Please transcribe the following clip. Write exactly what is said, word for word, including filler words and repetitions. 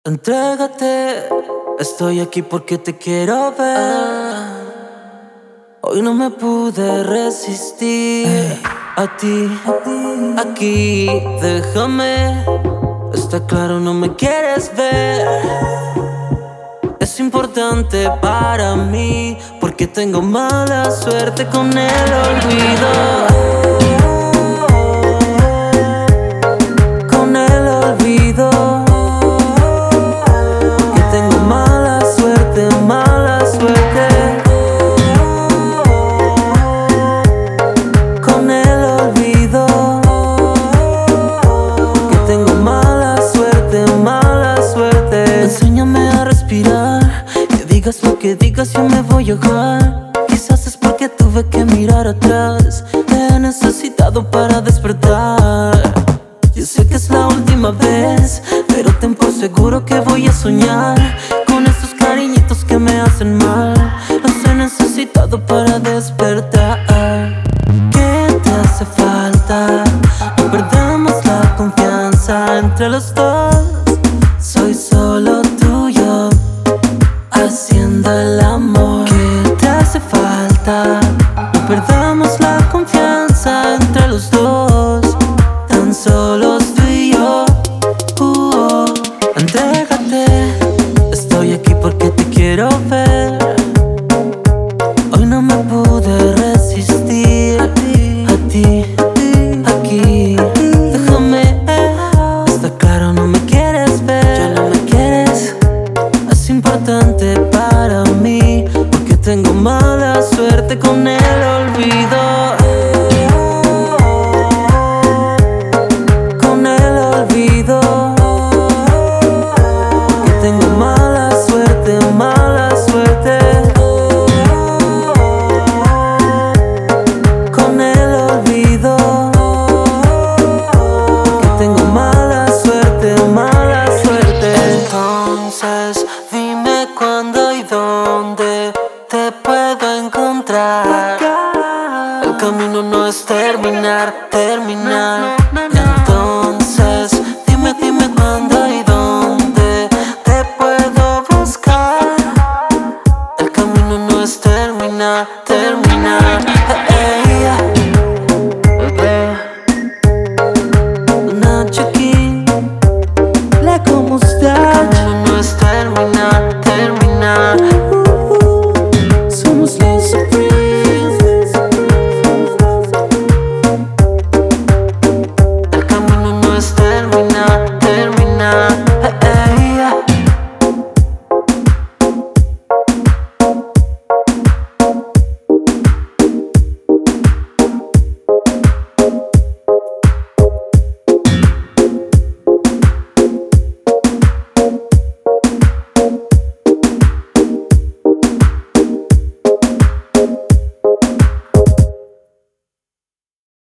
Entrégate, estoy aquí porque te quiero ver. Hoy no me pude resistir a ti, aquí, déjame. Está claro, no me quieres ver. Es importante para mí porque tengo mala suerte con el olvido. Con el olvido. Porque tengo mala suerte, mala suerte. Con el olvido. Que tengo mala suerte, mala suerte. Enséñame a respirar. Que digas lo que digas, yo me voy a ahogar. Quizás es porque tuve que mirar atrás. Te he necesitado para despertar. Yo sé que es la última vez, pero ten por seguro que voy a soñar con esos cariñitos que me hacen mal. Los he necesitado para